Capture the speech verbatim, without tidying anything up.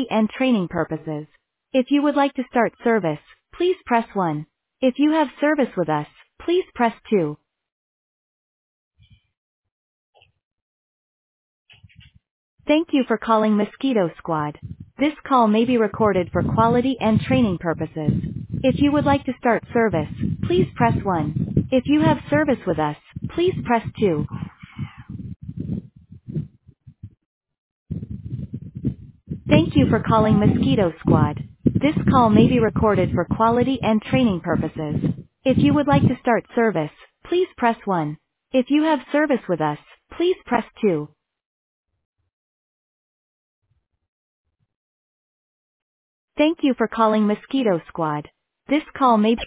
and training purposes. If you would like to start service, please press one. If you have service with us, please press two. Thank you for calling Mosquito Squad. This call may be recorded for quality and training purposes. If you would like to start service, please press one. If you have service with us, please press two. Thank you for calling Mosquito Squad. This call may be recorded for quality and training purposes. If you would like to start service, please press one. If you have service with us, please press two. Thank you for calling Mosquito Squad. This call may be